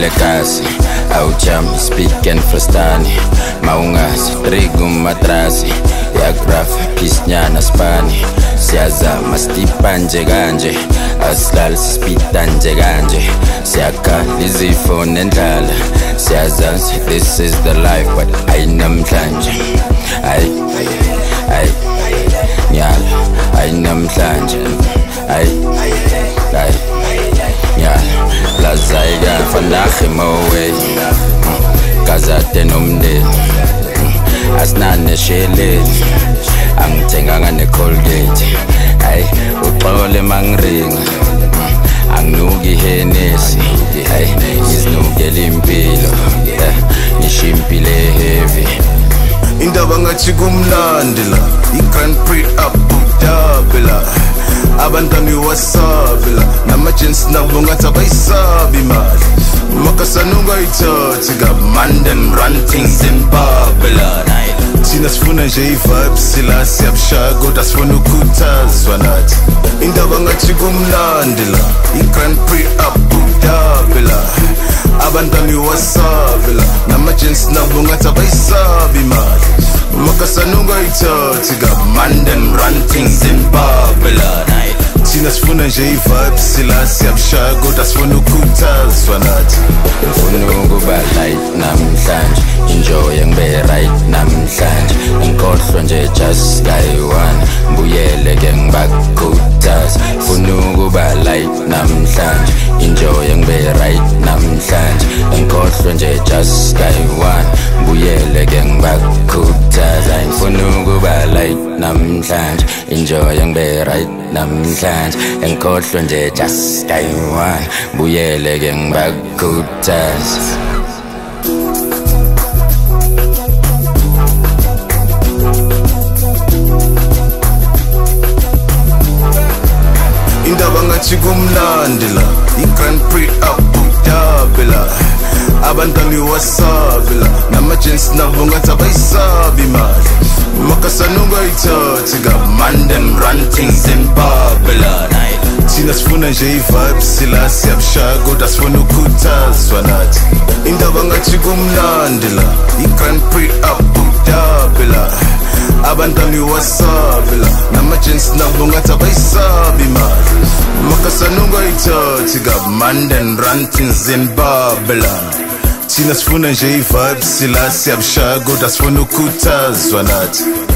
kasi awujam speak and frustani maungazi trigum matrasi ya graph pisnyana spani siyazama stipa nje kanje asilali sispita nje kanje siyakhala izifo nendlala siyazazi this is the life but ayinamhlanje nyala ayinamhlanje nyala lazaiga fanakhe mowe kazate nomndeni asinane sheleli angithenganga ne-Colgate uxole mangiringa anginuki Hennessy ngizinukela impilo ngishimpile heavy indaba ngathi kumnandi la i-Grand Prix Abu Dhabi la abantwana iwasabi la nama-jeans nabo ngathi abayisabi imali makasanunga ayithathi ka-mandem run things in Babylon thina sifuna nje i-vibes sila siyabshaya kodwa sifuna ukukhuthazwa nathi indaba ngathi kumnandi la i-Grand Prix Abu Dhabi la abantwana iwasabi la nama-jeans nabo ngathi abayisabi imali makasanunga ayithathi ka-mandem run things in Babylon thina sifuna nje i-vibes sila siyabshaya kodwa sifuna ukukhuthazwa nathi ngifuna ukuba light namhlanje enjoy ngibe right namhlanje ngikhohlwa nje just kayi-one ngibuyele ke ngibakhuthaza ngifuna ukuba light namhlanje enjoy ngibe right namhlanje ngikhohlwa nje just kayi-one ngibuyele ke ngibakhuthaza ngifuna ukuba light namhlanje enjoy ngibe right namhlanje ngikhohlwa nje just kayi-one ngibuyele ke ngibakhuthaza indaba ngathi kumnandi la i-Grand Prix Abu Dhabi la abantwana iwasabi la nama-jeans nabo ngathi abayisabi imali makasanunga ayithathi ka-mandem run things in Babylon thina sifuna nje i-vibes sila siyabshaya kodwa sifuna ukukhuthazwa nathi indaba ngathi kumnandi la i-Grand Prix Abu Dhabi la abantwana iwasabi la nama-jeans nabo ngathi abayisabi imali makasanunga ayithathi ka-mandem run things in Babylon thina sifuna nje i-vibes sila siyabshaya kodwa sifuna ukukhuthazwa nathi